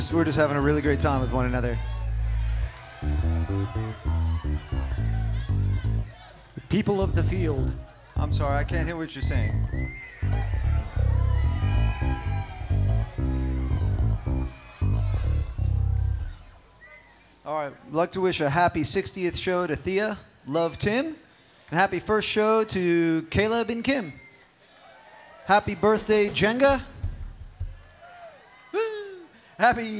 We're just having a really great time with one another. People of the field. I'm sorry, I can't hear what you're saying. All right, I'd like to wish a happy 60th show to Thea, love Tim, and happy first show to Caleb and Kim. Happy birthday, Jenga. Woo! Happy